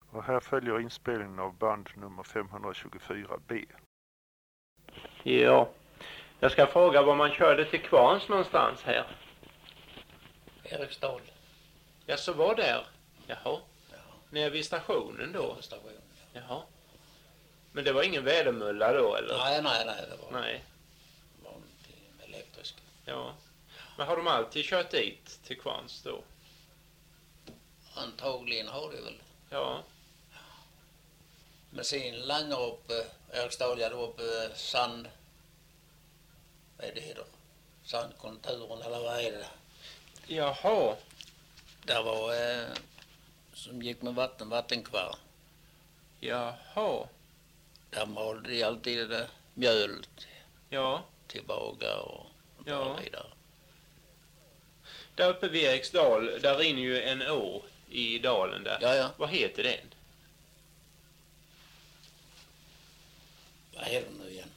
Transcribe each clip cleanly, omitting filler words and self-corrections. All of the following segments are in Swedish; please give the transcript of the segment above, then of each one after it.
Och här följer inspelningen av band nummer 524B. Ja, jag ska fråga var man körde till Kvarns någonstans här. Eriksdal. Ja, så var där. Jaha. Ja. Nere vid stationen då? På stationen, ja. Jaha. Men det var ingen vädermulla då, eller? Nej, det var Nej. vanlig elektrisk. Ja. Men har de alltid kört dit till Kvarns då? Antagligen har det väl. Ja. Men sen längre upp, Eriksdal, ja, då uppe sand... Vad är det heter? Sandkonturen, eller vad är det? Jaha. Där var som gick med vattenkvarn. Jaha. Där malde de alltid det mjöl Ja. till bagar och Ja. vidare. Där uppe vid Eriksdal, där rinner ju en å i dalen där. Ja. Vad heter den? Vad är det nu igen?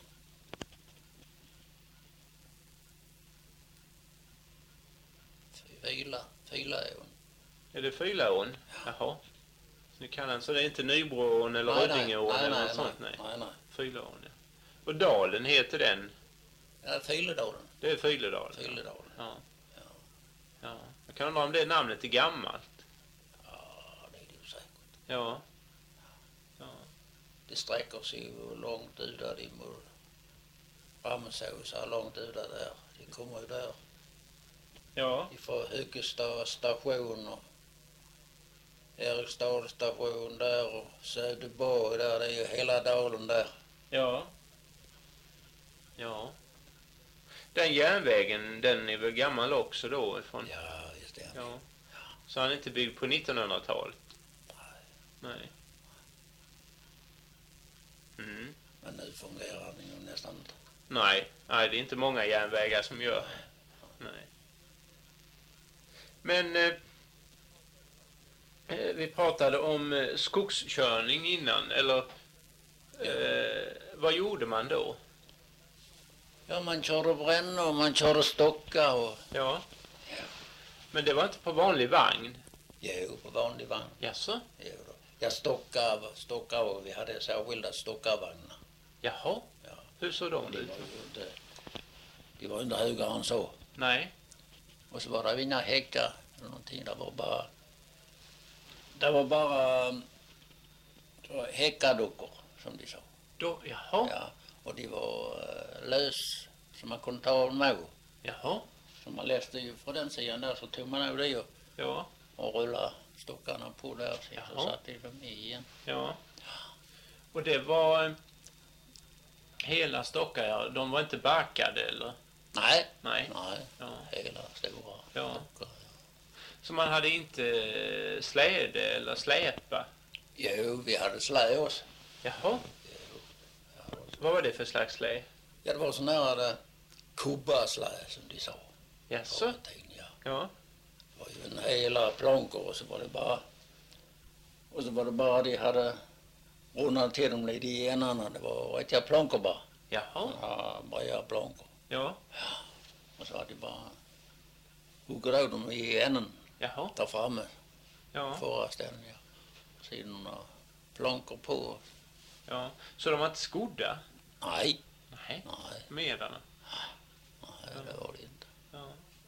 Fylaån. Är det Fylaån? Jaha. Nu kan han, så det är inte Nybroån eller Rödingeån eller något sånt? Nej. Fylaån, ja. Och dalen heter den? Ja, Fyledalen. Det är Fyledalen. Fyledalen. Ja. Ja. Jag kan undra om det namnet är gammalt. Ja, det är det ju säkert. Ja. Ja. Det sträcker sig ju långt ut där i Ramsås, så långt ut där. Det kommer ju där. Ja. Ifrån Högsta station och Eriksdal station där och Söderborg där. Det är ju hela dalen där. Ja. Ja. Den järnvägen, den är väl gammal också då ifrån? Ja, just det. Ja. Så han är inte byggd på 1900-talet? Nej. Mm. Men nu fungerar den ju nästan inte. Nej, det är inte många järnvägar som gör. Nej. Men vi pratade om skogskörning innan, eller vad gjorde man då? Ja, man körde brännor och man körde stockar och... Ja. Men det var inte på vanlig vagn? Jo, på vanlig vagn. Jaså? Jo då. Jag stockar och vi hade särskilda stockarvagnar. Jaha? Ja. Hur såg de ut? De var inte högre än så. Nej. Och så var det inga häckar eller någonting. Det var bara häckadockor, som de sa. Då, jaha? Ja, och de var lös, så man kunde ta dem med. Jaha? Så man läste ju från den sidan där, så tog man av det och rullade stockarna på där, så satte de i igen. Ja. Och det var hela stockar, de var inte backade eller? Nej. Ja. Hela stora stockar. Så man hade inte släde eller släpa? Jo, vi hade slä också. Jaha. Vad var det för slags slä? Ja, det var sån här kubbaslä som de sa. Jaså? Ja. Det var ju en hela plankor och så var det bara de hade runnat till dem lite i enarna. Det var riktiga plankor bara. Jaha. Ja, breda plankor. Ja. Och så hade de bara hugget av dem i änden. Jaha. Där framme. Ja. Förra ställen, ja. Sidorna plankor på. Ja. Så de var inte skodda? Nej. Medarna? Nej, det var det inte. Ja.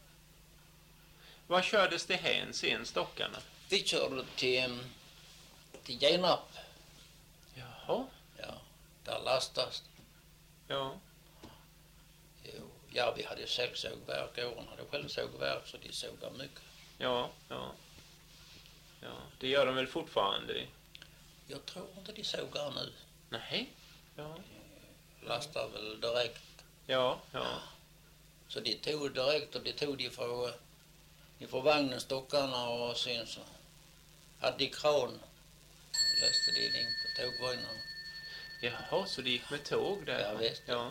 Vad kördes det hän sen, stockarna? Vi körde till Genarp. Jaha. Ja, där lastas. Ja. Jo, ja, vi hade sägsågverk. Åren hade självsågverk, så de sågar mycket. Ja. Det gör de väl fortfarande? Jag tror inte de sågar nu. Nej. Ja. Lastar väl direkt. Ja. Så de tog direkt och de tog ifrån vagnen stockarna och sen så hade de kran. Läste de in på tågvagnarna. Jaha, så det gick med tåg där? Ja, visst. Ja.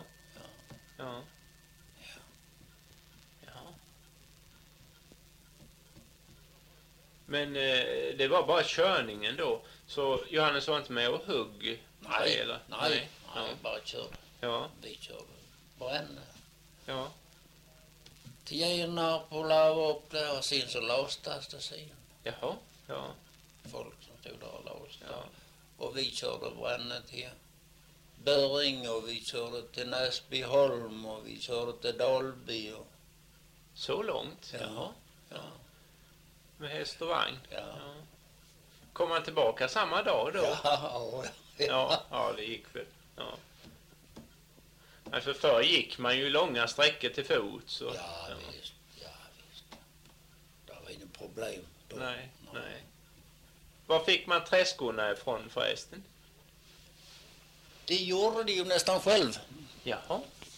Men det var bara körningen då. Så Johannes var inte med och hugg? Nej, bara körde. Ja. Vi körde bränn. Ja. Till Genarp och la upp där och sen så lastas det sen. Jaha, ja. Folk som stod där och la Ja. Och vi körde Bränne till Böring och vi körde till Näsbyholm och vi körde till Dalby. Och... Så långt? Ja. Jaha. Ja. Med häst och vagn? Ja. Ja. Kom man tillbaka samma dag då? Ja, det gick väl. Ja. Men för förr gick man ju långa sträckor till fot. Så. Ja, visst. Det var inget problem då. Nej. Var fick man träskorna ifrån förresten? Det gjorde de ju nästan själv. Jaha.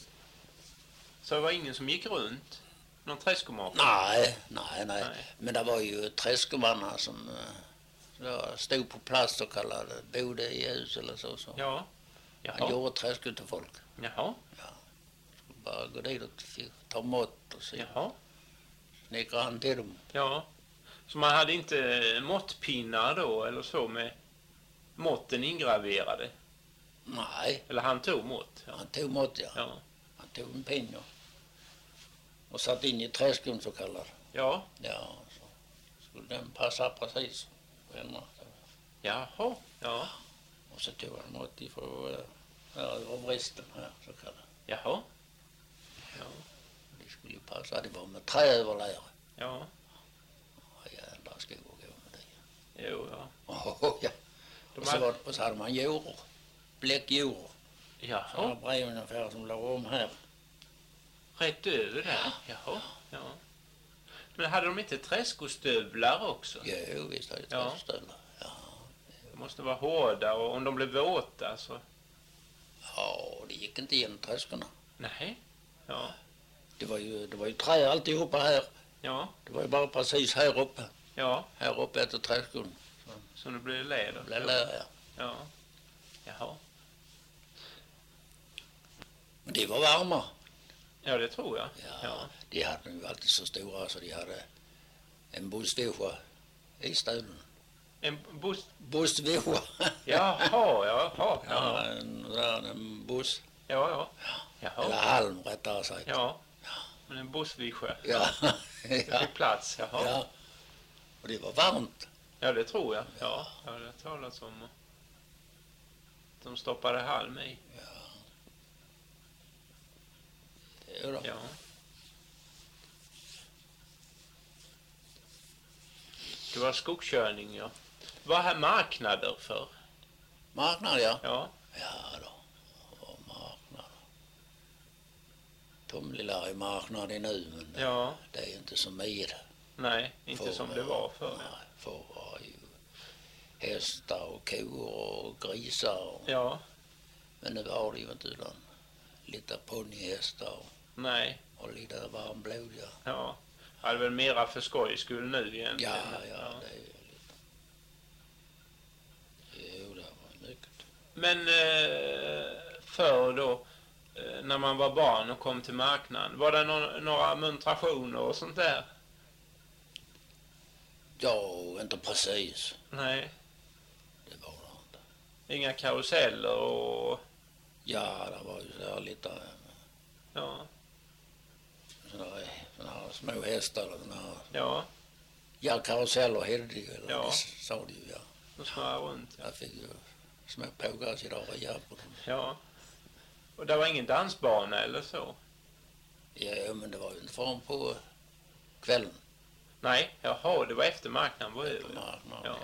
Så det var ingen som gick runt? Någon träskomakare? Nej. Men det var ju träskomannar som stod på plats och kallade bodde i hus eller så. Ja. Han gjorde träskor till folk. Jaha. Ja. Skulle bara gå dit och ta mått och så. Jaha. Snickra han till dem. Ja. Så man hade inte måttpinnar då eller så med måtten ingraverade? Nej. Eller han tog mått? Ja. Han tog mått, ja. Han tog en pinne och satt in i träskon så kallad. Ja. Ja, så skulle den passa precis. Jaha, ja. Och så tog han mått ifrån över vristen här så kallad. Jaha. Ja. Det skulle ju passa, det var med träöverläre. Ja. Jävla skog att gå med det. Jo, ja. Ja. Och så hade man djur. Bläckdjur. Jaha. Så brev ungefär som låg om här. Rätt över där? Jaha. Ja. Men hade de inte träskostövlar också? Jo, visst hade det träskostövlar. Ja. Det måste vara hårda och om de blev våta så... Ja, det gick inte igenom träskorna. Nej. Ja. Det var ju trä alltihopa här. Ja. Det var ju bara precis här uppe. Ja. Här uppe efter träskon. Så det blev läder? Det blev läder, ja. Ja. Jaha. Men det var varma. Ja, det tror jag. Ja. De hade ju alltid så stora så de hade en bussvicha i stöden. En bussvicha. Jaha. Ja, en buss. Ja. Jaha. Eller halm rättare sagt. Ja. Men en bussvicha. Ja. Det fick plats, jaha. Ja. Och det var varmt. Ja, det tror jag. Ja, det har talats om. De stoppade halm i. Ja. Det var skogskörning, ja. Vad är marknader för? Marknad, ja. Ja. Ja då. Och marknad. Tomlilla är marknaden nu, men det är inte som med. Nej, inte som det var förr. Nej, förr var ju hästar och kor och grisar. Och, ja. Men nu har det ju inte utan lite ponnyhästar. Nej. Och lite varmblodiga. Ja. Det är väl mera för skojs skull nu egentligen. Ja, det är ju lite. Jo, det var mycket. Men förr då, när man var barn och kom till marknaden, var det några muntrationer och sånt där? Ja, inte precis. Nej. Det var det inte. Inga karuseller och... Ja, det var ju så lite... Ja. Sådana små hästar eller sådana... Ja. Ja, karuseller hade det ju, eller ja. det sa det ju, ja. De snurrar runt, ja. Jag fick ju små pågas idag och ja på dem. Ja. Och det var ingen dansbana eller så? Ja, men det var ju inte förrän på kvällen. Nej, jaha, det var efter marknaden var över. Ja.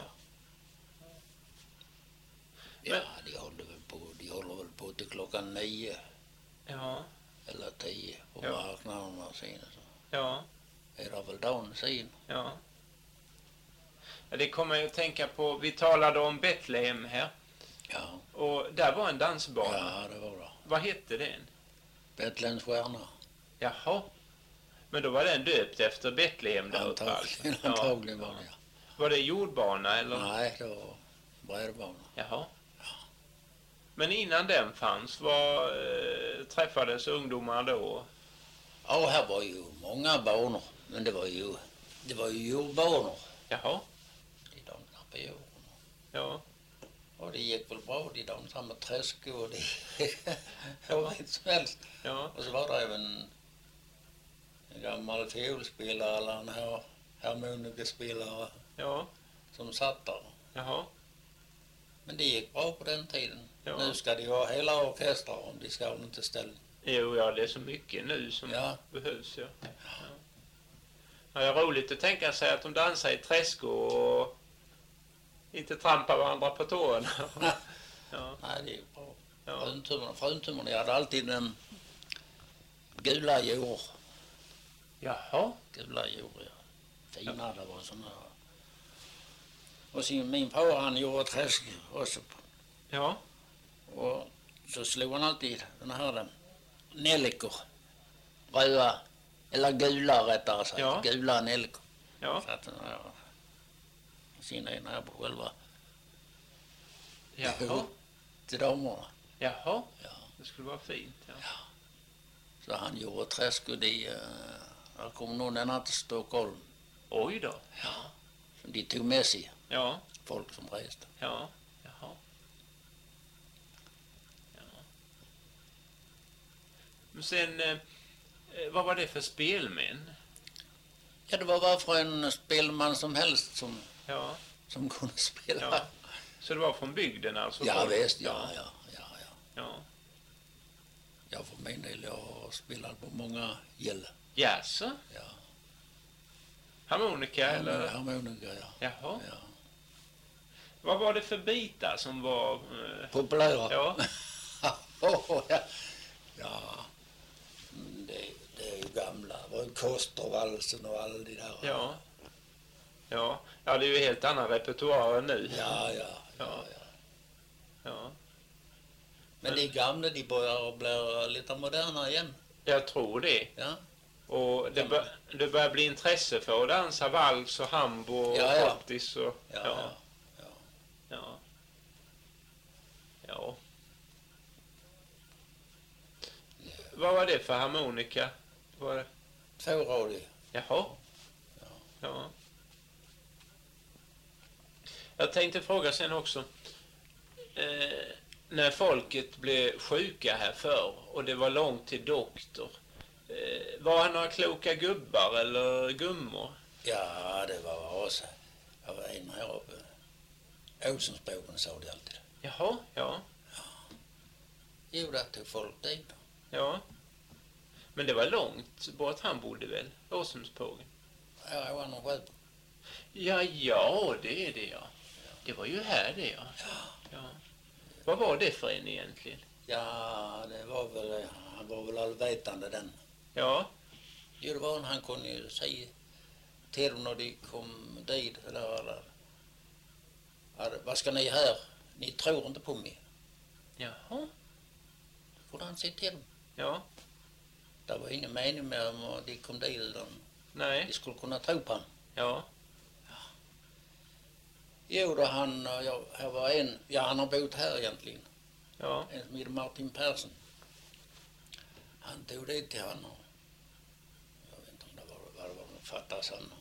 Ja, de håller väl på till klockan 9. Ja. Eller 10 på marknaderna sen. Så. Ja. Är det väl dagen sen? Ja. Det kommer jag att tänka på. Vi talade om Betlehem här. Ja. Och där var en dansbana. Ja, det var det. Vad hette den? Betlehems stjärna. Jaha. Men då var den döpt efter Betlehem där uppe. Antagligen var det, ja. Var det jordbana eller? Nej, det var brädbana. Jaha. Men innan den fanns, träffades ungdomar då? Ja, här var ju många banor. Men det var ju jordbanor. Jaha. De dansade på jorden. Ja. Och det gick väl bra. De dansade med träskor och det var inte som helst. Ja. Och så var det även en gammal fiolspelare eller en harmonikespelare Ja. som satt där. Jaha. Men det gick bra på den tiden. Ja. Nu ska de ha hela orkestrar om de ska ha inte ställa. Jo, ja, det är så mycket nu som behövs. Ja. Ja, det är roligt att tänka sig att de dansar i träsk och inte trampar varandra på tårna. Ja. Nej, det är bra. Ja. Fruntummerna hade alltid en gula djur. Jaha. Gula djur, ja. Fina, det var såna. Och sen min far, han gjorde träsk också. Ja. Och så slog han alltid den här nellikor. Röda, eller gula rättare sagt. Ja. Gula nellikor. Ja. Så att den här sina här på själva. Jaha. Till damerna. Jaha. Ja. Det skulle vara fint. Ja. Så han gjorde träsk och där kom någon ända till Stockholm. Oj då. Ja. Så de tog med sig Ja. folk som reste. Ja. Jaha. Ja. Men sen, vad var det för spelmän? Ja, det var bara för en spelman som helst som kunde spela. Ja. Så det var från bygden alltså? Ja, visst. Ja. Jag för min del, jag har spelat på många gäll. Jaså? Ja. Harmonika eller? Harmonika, ja. Jaha. Ja. Vad var det för bitar som var... Populära? Ja. Ja. Det är ju gamla. Det var ju Kostervalsen och alla de där. Ja. Ja, det är ju helt annan repertoar än nu. Ja. Men Men de gamla, de börjar bli lite moderna igen. jag tror det. Ja. Och det börjar bli intresse för att dansa vals och hambo och pottis och... Ja. Vad var det för harmonika? Var det? Tvåradig. Jaha. Ja. Jag tänkte fråga sen också. När folket blev sjuka här förr och det var långt till doktor. Var han några kloka gubbar eller gummor? Ja, det var också. Jag var en här uppe. Åsensbågen sa det alltid. Jaha, ja. Jo, där tog folk dit. Ja. Men det var långt bort han bodde väl? Åsensbågen. Ja, jag var nog själv. Ja, det är det ja. Det var ju här det ja. Vad var det för en egentligen? Ja, det var väl, han var väl allvetande den. Ja. Jo, det var han kunde ju säga till dem när de kom dit. Eller, vad ska ni här? Ni tror inte på mig. Jaha. Kunde han säga till dem. Ja. Det var ingen mening med om de kom dit utan Nej. de skulle kunna tro på honom. Ja. Jo, då han var en, han har bott här egentligen. Ja. En som heter Martin Persson. Han tog dit till honom. Jag vet inte om det var vad det var de fattade sen.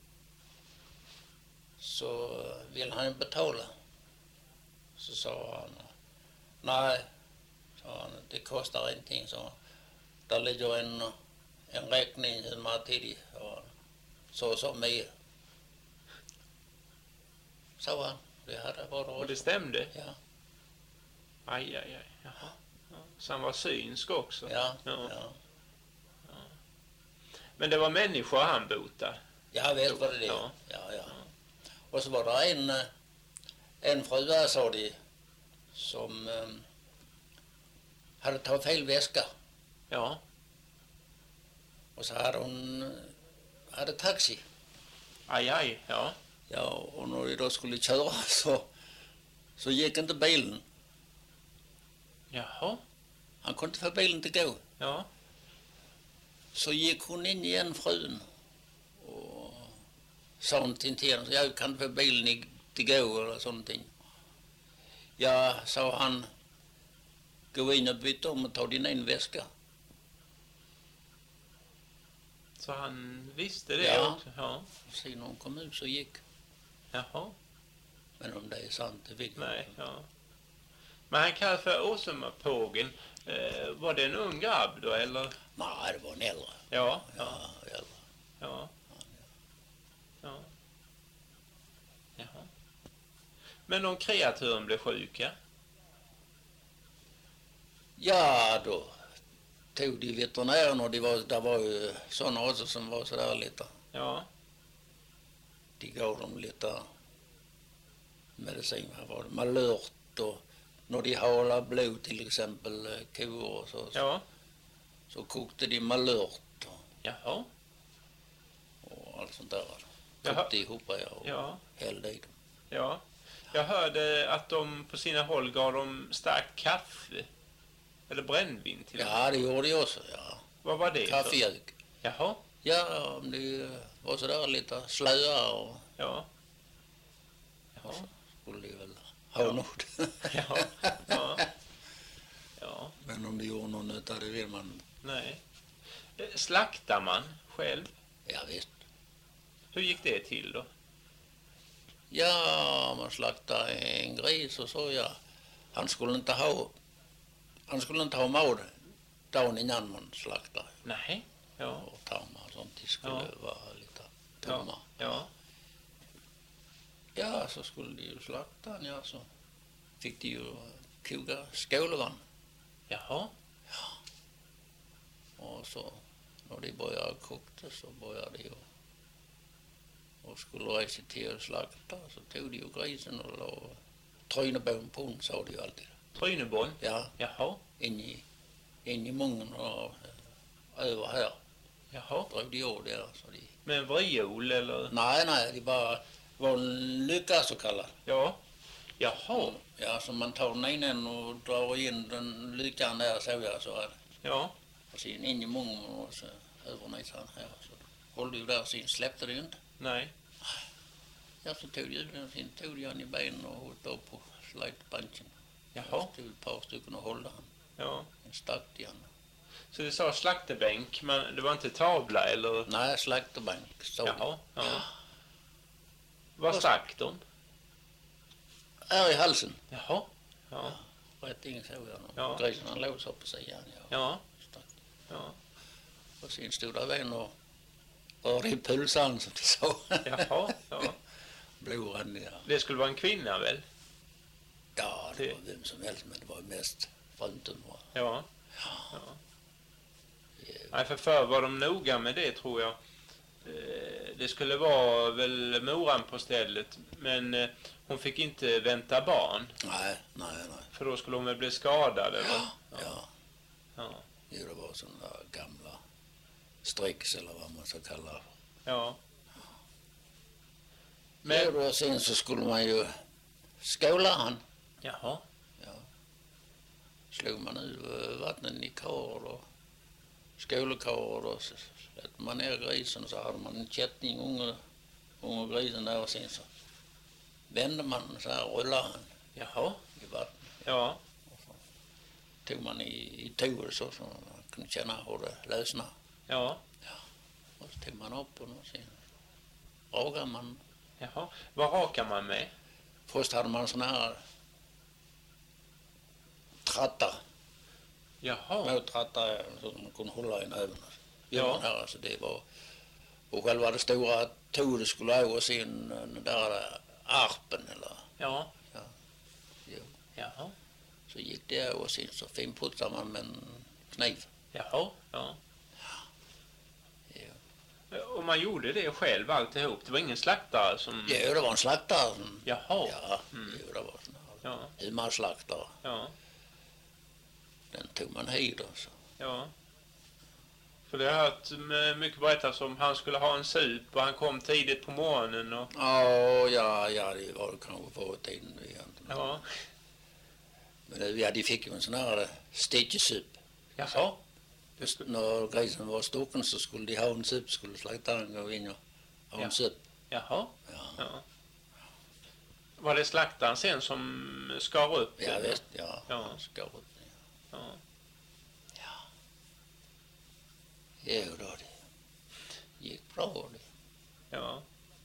Så vill han betala. Så sa han, nej, sa han, det kostar ingenting. Så där ligger en räkning hur man tidigt. Så med. Så han, det hade varit. Och det stämde? Ja. Aj. Jaha. Ja. Så han var synsk också? Ja. Men det var människor han botade? Ja, vet vad det är. Ja. Och så var det en fru där, sa de, som hade tagit fel väska. Ja. Och så hade hon taxi. Aj, ja. Ja, och när de då skulle köra så gick inte bilen. Jaha. Han kunde inte få bilen till gå. Ja. Så gick hon in igen, frun, och sa någonting till henne. Jag kan inte få bilen till gå eller sånting. Ja, sa han, gå in och byta om och ta din en väska. Så han visste det också? Ja. Sen när hon kom ut så gick. Jaha. Men om det är sant, det vet jag. Nej, ja. Men han kallades för Åsumapågen. Var det en ung grabb då, eller? Nej, det var en äldre. Ja. Men om kreaturen blev sjuka? Ja, då tog de veterinären och det var ju sådana också som var sådär lite. Ja. De gav dem lite medicin. Vad var det? Malört och när de halade blod till exempel kor och så. Ja. Så kokte de malört Jaha. och allt sånt där. Jaha. Kokte ihop och Ja. hällde i dem. Ja. Jag hörde att de på sina håll gav dem starkt kaffe. Eller brännvin till dem. Ja, det gjorde jag också, ja. Vad var det? Kaffejök. Jaha. Ja, om de var sådär lite slöa och Ja. Jaha. skulle de väl ha något. Ja. Ja. Ja. Men om de gjorde någon nytta, det vill man. Nej. Slaktar man själv? Ja, visst. Hur gick det till då? Ja, man slaktade en gris och så, ja. Han skulle inte ha mat dagen innan man slaktade. Nej. Ja. Och tarmar och sånt, de skulle vara lite tomma. Ja. Ja, så skulle de ju slakta den, ja, så fick de ju koka skålevann. Jaha. Och så när de började kokta så började de och skulle resa till att slakta, så tog de ju grisen och la trynebån på den, sa de ju alltid. Trynebån? Ja, Jaha. in i mungen och över här. Jaha. Drog de av där. Så de... Med en vriol eller? Nej, det bara var en lycka så kallad. Ja. Jaha. Ja, så man tar den ena och drar in den lyckan där, så jag så här. Ja. Och sen in i munnen och så över näsan här. Så hållde ju där, sen släppte det ju inte. Nej. Ja, så tog den, sen tog jag i benen och hållit upp på slätbanken. Jaha. Så tog ett par stycken och hållde han. Ja. En stack igen. Så det sa slaktebänk, men det var inte tavla eller? Nej, slakterbank. Så Jaha. Ja. Vad stack de? är i halsen. Jaha. Ja. Rätt in såg jag honom. Ja. Grisen han låg så på sidan. Ja. Stack. Ja. Och sen stod där en och rörde i pulsan som de sa. Jaha. Ja. Blodrandiga. Det skulle vara en kvinna väl? Ja, det var vem som helst, men det var mest frunten. Ja. Ja. Nej, för förr var de noga med det, tror jag. Det skulle vara väl moran på stället, men hon fick inte vänta barn. Nej. För då skulle hon väl bli skadad, eller? Ja. Ja. Jo, det var sådana där gamla stricks eller vad man ska kalla det. Ja. Men då, sen så skulle man ju skåla han. Jaha. Ja. Slog man ur vattnet i kar och skålekar och så släppte man ner grisen, så hade man en kättning unge grisen där, och sen så vände man så här, rullade han Jaha. i vattnet. Ja. Och så tog man i tog så man kunde känna hur det lösnade. Ja. Och så tog man upp den och sen rakade man. Jaha. Vad rakar man med? Först hade man såna här trattar. Jaha. Små trattar så man kunde hålla i näven. Ja. Här, alltså det var, och själva det stora todet skulle ha, och sen den där arpen eller. Ja. Jo. Jaha. Så gick det, och sen så finputsade man med en kniv. Jaha. Ja. Jo. Och man gjorde det själv alltihop? Det var ingen slaktare som... Ja, det var en slaktare. Jaha. Ja, jo, det var sån här. Ja. Humarslaktare. Ja. Den tog man hit och så. Ja. För det har jag hört mycket berättas om. Han skulle ha en sup och han kom tidigt på morgonen och... Ja, det var kanske på tiden. Ja. Men ja, de fick ju en sån här stekkesup. Jaha. När grisen var stucken så skulle de ha en sup, skulle slaktaren gå in och ha en sup. Jaha. Ja. Ja. Var det slaktaren sen som skar upp det? Ja, visst, ja. Ja. Skar upp det. Ja. Jo då, det gick bra det. Ja.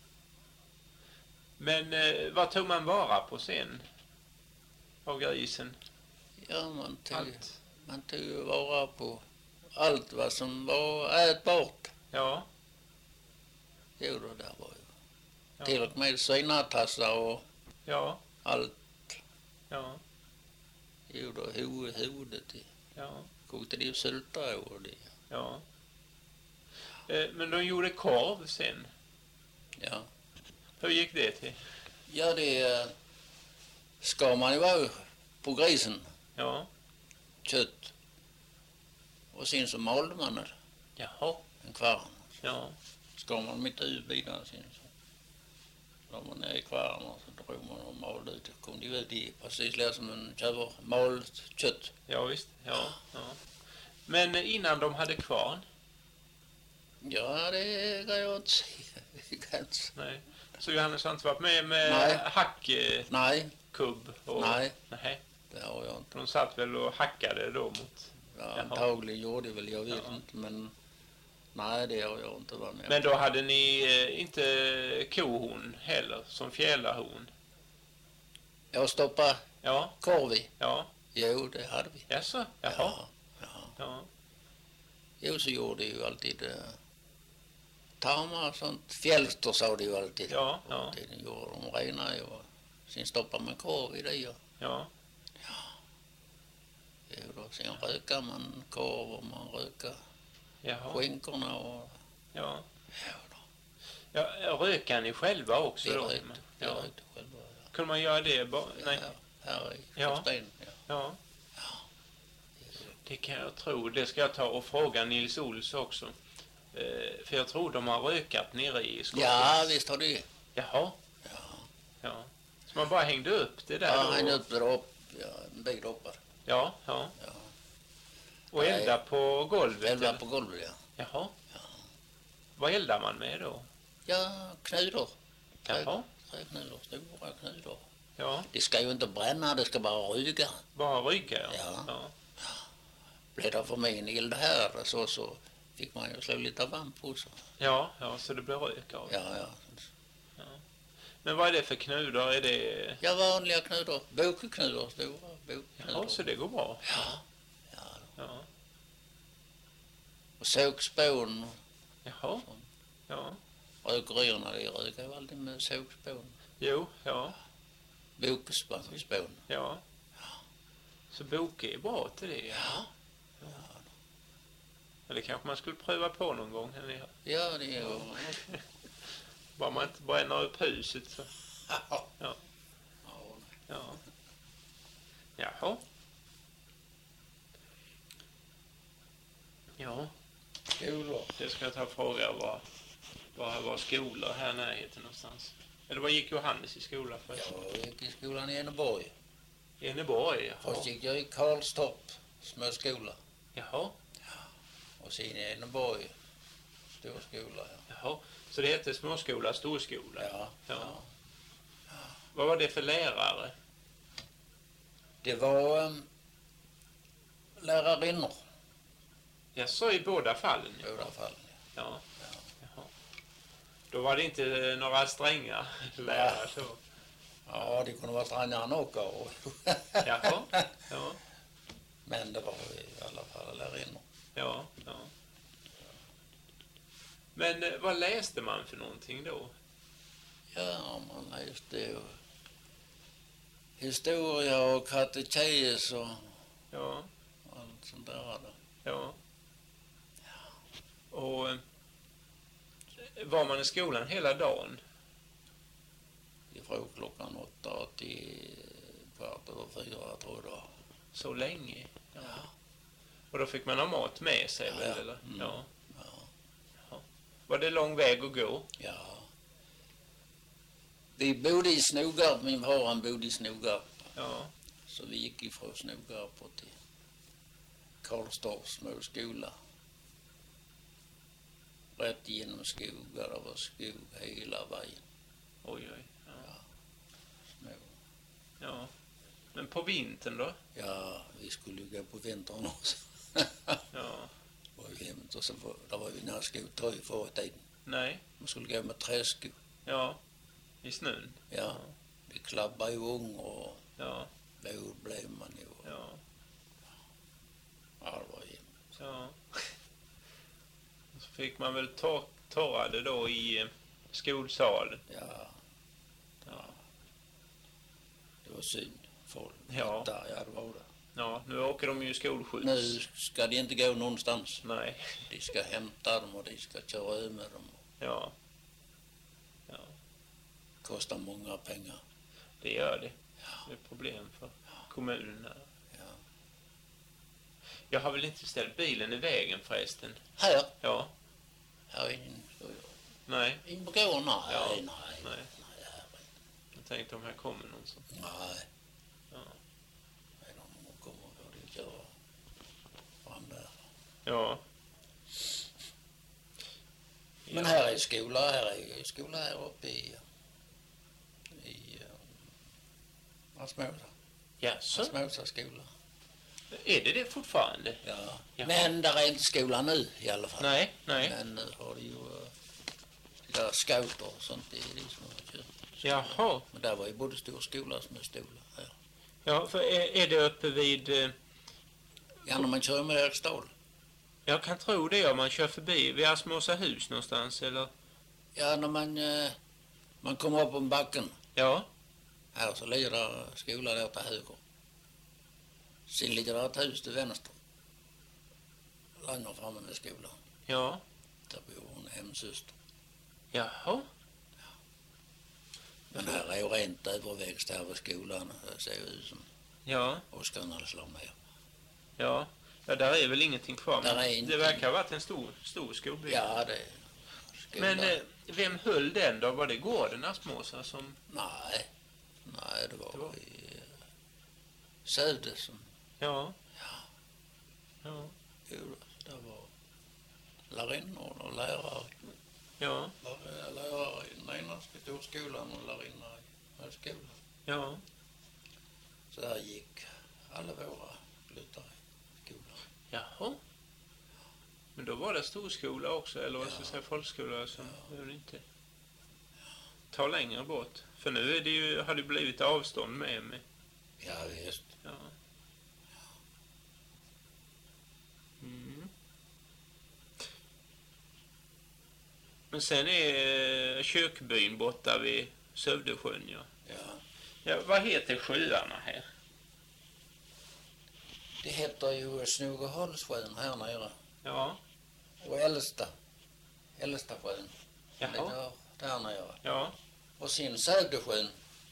Men vad tog man vara på sen? Av grisen? Ja, man Allt. tog ju vara på allt vad som var ätbart. Ja. Jo då, där var ju. Ja. Till och med svinatassar och Ja. allt. Ja. Gjorde huvudet i. Ja. Kokte det sylta och det. Ja. Men de gjorde korv sen. Ja. Hur gick det till? Ja, det skar man ju av på grisen. Ja. Kött. Och sen så malde man det. Jaha. En kvarn. Ja. Skar man mitt ut vidare sen så. La man ner i kvarn och så drog man och malde ut. Det kom det ut i precis lär som en köper malt kött. Ja visst. Ja. Ja. Men innan de hade kvarn? Ja, det kan jag inte säga. Nej. Så Johannes har inte varit med Nej. hackkubb? Nej, Och... nej, Nej. det har jag inte. De satt väl och hackade då mot... Ja, antagligen gjorde väl, jag vet inte, men nej, det har jag inte varit med. Men då hade ni inte kohorn heller, som fjälarhorn? Jag stoppade Ja. korv i. Ja. Jo, det hade vi. Jaså? Jaha. Ja, ja. Ja. Jo, så gjorde ju alltid tarmar och sånt. Fjälster sa det ju alltid. Ja, ja. Det gjorde de rena ju. Sen stoppade man korv i det. Ja. Jo, då. Sen rökade man korv och man rökade Jaha. skinkorna och... Ja. Ja, då. Ja, rökade ni själva också Vi då? rökte, Ja. rökte själva. Ja. Kunde man göra det? Nej. Ja, här i Ja. Kapsten. Ja. Ja. Det kan jag tro. Det ska jag ta och fråga Nils Ols också. För jag tror de har rökat nere i skogen. Ja, visst har det. Jaha. Ja. Ja. Så man bara hängde upp det där Ja, då? han upp det upp. Ja, en bit upp. Ja, ja. Ja. Och elda på golvet? Elda eller? på golvet, ja. Jaha. Vad eldar man med då? Ja, knudor. Jaha. Träknudor, stora knudor. Ja, Det ska ju inte bränna, det ska bara ryga. bara ryka, ja. Ja. Ja. Blev det för min eld här så fick man ju slå lite varm på sig. Ja, ja, så det blir rök av. Ja, ja. Men vad är det för knudor? Är det... Ja, vanliga knudor. Bokknudor, stora bokknudor. Ja, så det går bra. Ja. Ja. Ja. Och sågspån. Jaha. Ja. Rökerierna, det röker ju alltid med sågspån. Jo, ja. Bokspån. Ja. Så boke är bra till det. Ja. Eller kanske man skulle pröva på någon gång. Eller? Ja, det är ju... Bara man inte bränner upp huset så. Ja. Ja. Ja. Jaha. Ja. Skolor. Det ska jag ta och fråga var skolor här i närheten någonstans. Eller var gick Johannes i skola för? Jag gick i skolan i Enneborg. Enneborg, jaha. Först gick jag i Karlstorp, småskola. Jaha. Och sen i Enneborg, storskola. Ja. Jaha. Så det heter småskola, storskola? Ja. Ja. Vad var det för lärare? Det var lärarinnor Jag sa i båda fallen. i båda fallen. Ja. Jaha. Då var det inte några stränga lärare så. Ja, det kunde vara strängare också. Jaha. Ja. Men det var i alla fall lärarinnor. Ja. Ja. Men vad läste man för någonting då? Ja, man läste ju historia och katekes och Ja. allt sånt där. Ja. Och var man i skolan hela dagen? Ifrån klockan 8 till 4:15 tror jag. Så länge? Ja. Och då fick man ha mat med sig Ja, väl? ja. Eller? Mm. Ja. Ja. Ja. Var det lång väg att gå? Ja. Vi bodde i Snogarp, min far han bodde i Snogarp. Ja. Så vi gick ifrån Snogarp till Karlstorps småskola. Rätt genom skogar, det var skog hela vägen. Oj, oj. Ja. Små. Ja. Men på vintern då? Ja, vi skulle ju gå på vintern också. Ja. Det var ju jämnt och så där var ju inga skotrar i förr i tiden. Nej. Man skulle gå med träskor. Ja. I snön? Ja, det klabbade ju ung och Ja. blod blev man ju. Ja. Ja, det var jämnt. Ja. Så fick man väl torra det då i skolsalen. Ja. Ja. var synd. Folk. Ja. Där, ja, det var det. Ja, nu åker de ju skolskjuts. Nu ska de inte gå någonstans. Nej. De ska hämta dem och de ska köra över med dem. Ja. Ja, Kostar många pengar. det gör det. Det är problem för kommunen. Ja. Jag har väl inte ställt bilen i vägen förresten? Här? Ja. Här in. Nej. In på gården? Nej, Ja. nej. Nej. Jag tänkte om här kommer någon som... Nej. Ja. Nej, de kommer och de kör fram där. Ja. Men här är skola, här uppe i Asmåsa. Jaså? Asmåsa skola. Är det fortfarande? Ja. Jaha. Men där är inte skola nu i alla fall. Nej, nej. Men nu har de ju där scouter och sånt i de som har kört. Jaha. Men där var ju både stor skola och små skola. Ja. Ja, för är det uppe vid... Ja, när man kör med Eriksdal. Jag kan tro det om man kör förbi vid Asmåsa hus någonstans, eller? Ja, när man kommer upp på backen. Ja. Här så ligger där skola där till höger. Sen ligger där ett hus till vänster. Längre framme med skolan. Ja. Där bor hon hemsyster. Jaha. Men här är ju rent överväxt här vid skolan. Det ser ut som Ja. Oskar hade slagit ner. Ja. Ja, där är väl ingenting kvar. Där Men är ingenting. det verkar ha varit en stor skolbyggnad. Ja, det är skola. Men vem höll den då? Var det gården Asmåsa som... Nej, det var i Sövde som... Ja. Jo, det var lärarinnor och lärare. Ja. Lärare i den ena storskolan och lärarinna i högskolan. Ja. Så där gick alla våra flyttare i skolan. Jaha. Men då var det storskola också, eller vad ska jag säga, folkskola som behöver inte ta längre bort. För nu är det ju, har det blivit avstånd med mig. Ja, visst. Ja. Mm. Men sen är kyrkbyn borta vid Sövdesjön, ja. Ja, vad heter sjöarna här? Det heter ju Snogeholmssjön här nere. Ja. Och Äldsta sjön. Jaha. Ligger där nere. Ja. Och sen Sövdesjön.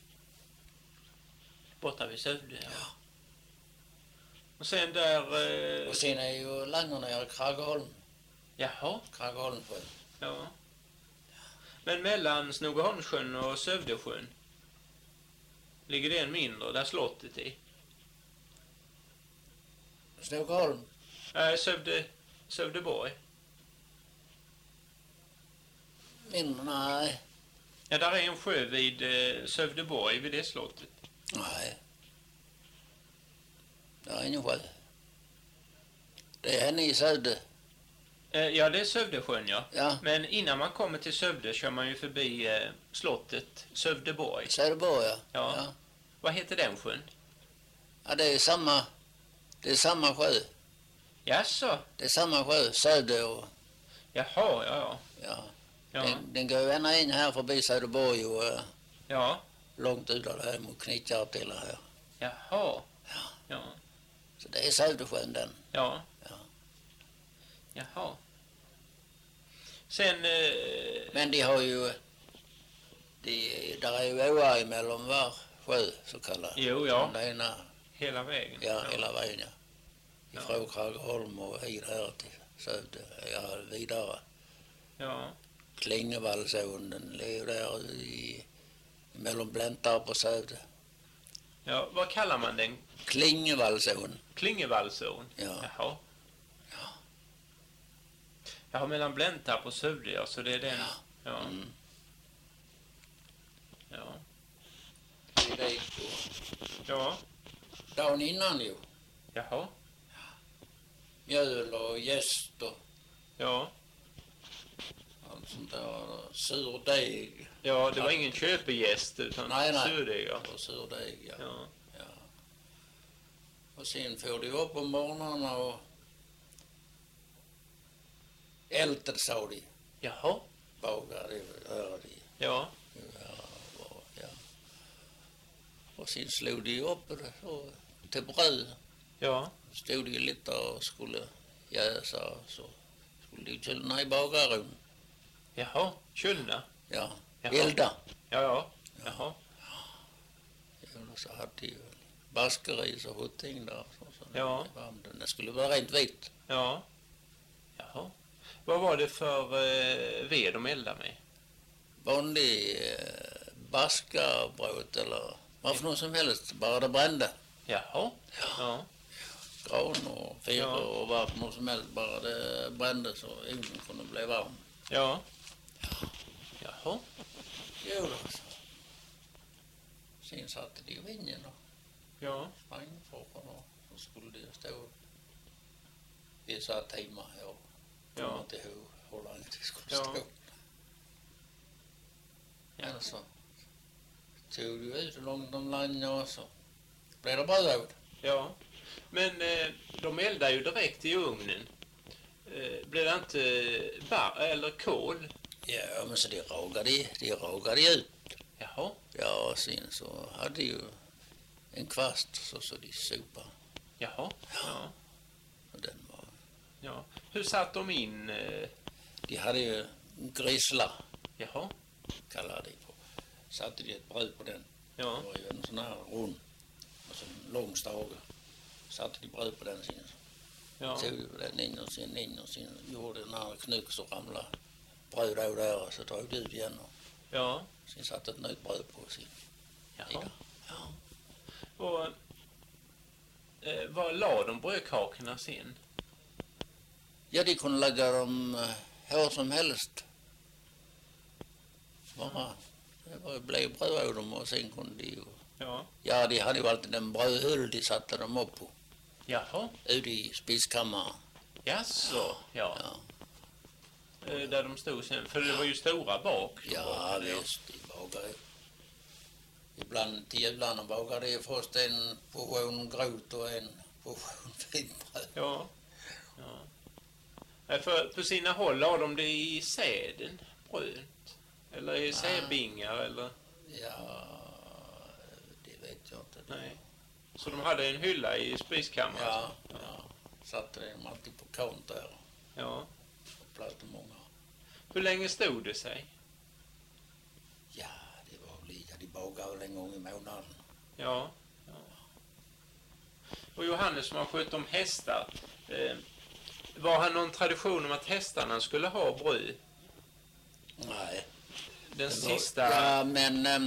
Borta vid Sövde, ja. Och sen där... Och sen är ju längre nere Kragholm. Jaha. Kragholmssjön. Ja. Men mellan Snogeholmssjön och Sövdesjön ligger det en mindre där slottet är. Snogeholm. Sövdeborg. Mindre, nej. Ja, där är en sjö vid Sövdeborg vid det slottet. Nej. Det är ingen sjö. Det är henne i Sövde. Ja, det är Sövdesjön, ja. Ja. Men innan man kommer till Sövde kör man ju förbi slottet Sövdeborg. Sövdeborg, ja. Ja. Vad heter den sjön? Ja, det är samma sjö. Jaså? Det är samma sjö, Sövde och... Jaha, ja. Ja. Ja. Den går ju ända in här förbi Sövdeborg och Ja. långt ut där det är mot Knittjarp till här. Jaha. Ja. Så det är Sövdesjön den. Ja. Ja. Jaha. Sen... Men de har ju... Där är ju åar emellan var sjö, så kallad. Jo, ja. Den ena, Hela vägen. ja, hela vägen, ja. Ifrån Kragholm och hit här till Sövde, ja, vidare. Ja. Klingevallsån, den ligger där mellan Bläntarp och Sövde. Ja, vad kallar man den? Klingevallsån. Klingevallsån? Ja. Jaha. Ja, mellan Bläntarp och Sövde, ja, så det är den. Ja. Mm. Ja. Det gick på Ja. dagen innan ju. Jaha. Mjöl och jäst och Ja. allt sånt där. Surdeg. Ja, det var ingen köpegäst utan Nej. surdeg, ja. Och surdeg, ja. Ja. Ja. Och sen får de upp om morgnarna och ältet, sa de. Jaha. Bagade, hörde de. Ja. Ja. Och sen slog de upp det så, till bröd. Ja. Stod de lite och skulle jäsa, så skulle de kylna i bagarrum. Jaha, kylna. Ja, Jaha. elda. Ja. Jaha. Och så hade de ju baskeris och hotting där. Så Ja. det skulle vara rent vitt. Ja. Jaha. Vad var det för ved de eldade med? Vanlig baskabröd eller vad för något som helst, bara det brände. Jaha. Ja. Gran och fyra och vad för något som helst, bara det brände så ugnen kunde bli varm. Ja. Jaha. Jo då. Sen satte de i vinjen och Ja. sprang för och så skulle de stå upp vissa timmar. Jag kommer inte ihåg hur länge de skulle stå. Men så tog de ut långt de landet och så blev det bröd. Ja. Men de eldar ju direkt i ugnen. Blir det inte eller kol? Ja, men så de rågade ut. Jaha. Ja, och sen så hade de ju en kvast så de sopade. Jaha. Ja. Och den var... Ja. Hur satt de in? De hade ju grissla, Jaha. kallade de på. Satte de ett bröd på den. Ja. Det var ju en sån här rund och så en lång stage. Satte de bröd på den sen. Ja. Tog de den in och sen gjorde den här knyck så ramlade bröd av där och så drog de ut igen och Ja. sen satte ett nytt bröd på sin. Jaha. Ja. Och vad la de brödkakorna sen? Ja, de kunde lägga dem hur som helst. Bara, det blev bröd av dem och sen kunde de ju... Ja. Ja, de hade ju alltid den brödhull de satte dem upp på. Jaha. Ute i spiskammaren. Jaså. Ja. Ja, Där de stod sen. För det var ju stora bak. ja visst, de bagade ju. Ibland till jularna bagade de först en portion grot och en portion finbröd. Ja. Ja. För på sina håll la de det i säden, brödet. Eller i sädbingar eller? Ja, det vet jag inte. Nej. Så de hade en hylla i spiskammaren? Ja, ja. Satte dem alltid på kant där. Ja. Och plats till många. Hur länge stod det sig? Ja, det var väl lite. De bagade väl en gång i månaden. Ja. Ja. Och Johannes som har skött om hästar. Var han någon tradition om att hästarna skulle ha bröd? Nej. Den sista... Ja, men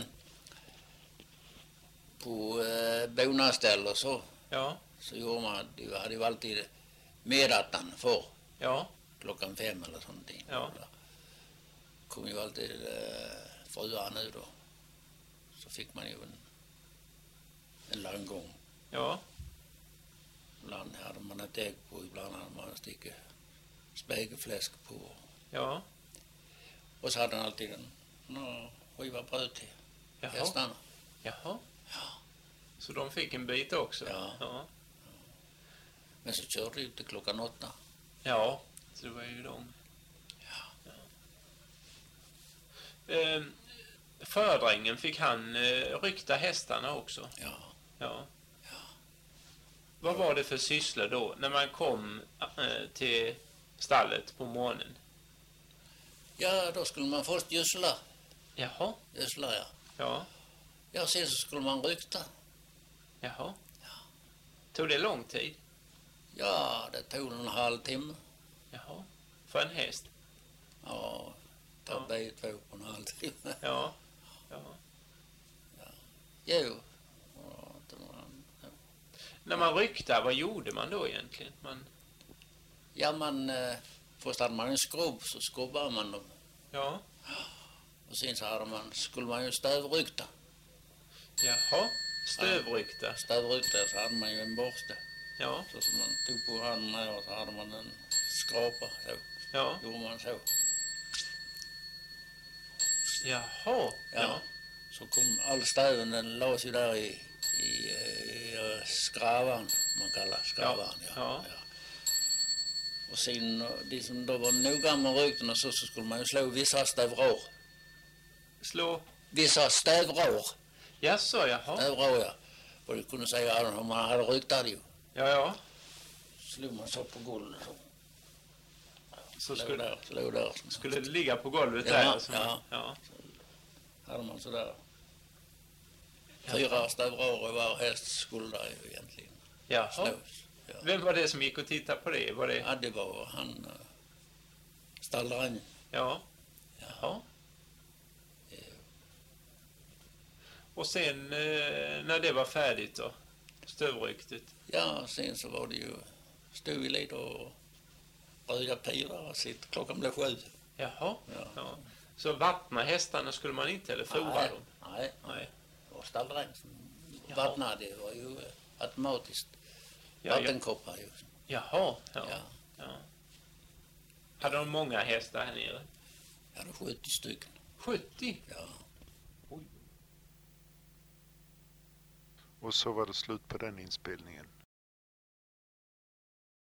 på bonaställen så gjorde man, de hade ju alltid medatan för klockan 5 eller sånt. Ja. Kom ju alltid fruar nu då. Så fick man ju en landgång. Ja. Ibland hade man ett ägg på, ibland hade man ett stycke spägefläsk på. Ja. Och så hade han alltid en skiva bröd till hästarna. Jaha. Ja. Så de fick en bit också? Ja. Men så körde de ut till klockan 8. Ja, så det var ju de. Ja. Fördrängen, fick han rykta hästarna också? Ja. Vad var det för syssla då när man kom till stallet på morgonen? Ja, då skulle man först gödsla. Jaha. Gödsla, ja. Ja. Ja, sen så skulle man rykta. Jaha. Ja. Tog det lång tid? Ja, det tog en halvtimme. Jaha. För en häst? Ja, det två på en halvtimme. Ja. Jo. När man ryckte, vad gjorde man då egentligen? Ja, först hade man en skrubb, så skrubbade man dem. Ja. Och sen så skulle man ju stävrykta. Jaha, stövryckta. Stävrykta, så hade man ju en borste. Ja. Så som man tog på handen här och så hade man en skrapa. Så gjorde man så. Jaha. Ja. Så kom all stäven, den lades ju där i skravan, man kallar skravan. Ja. Och sen, de som då var noga med rykten och så skulle man ju slå vissa stävrår. Slå? Vissa stävrår. Jaså, jaha. Det var jag. Och du kunde säga om man hade ryckt där ju. Ja. Slog man så på golvet. Så Slog där. skulle det ligga på golvet Ja, där? Alltså, ja. Så hade man sådär. 4 stavrar var hästskuldar ju egentligen. Jaha. Slås. Ja. Vem var det som gick och tittade på det? Var det? Ja, det var han stallaren. Ja. Jaha. Och sen när det var färdigt då? Stövrycktet? Ja, sen så var det ju stod vi lite och röja pilar och sitt. Klockan blev 7. Jaha. Ja. Så vattna hästarna skulle man inte eller fora dem? Nej. Och stallaren som vattnade, det var ju automatiskt vattenkoppar ju. Jaha. Ja. Hade de många hästar här nere? Jag hade 70 stycken. 70? Ja. Och så var det slut på den inspelningen.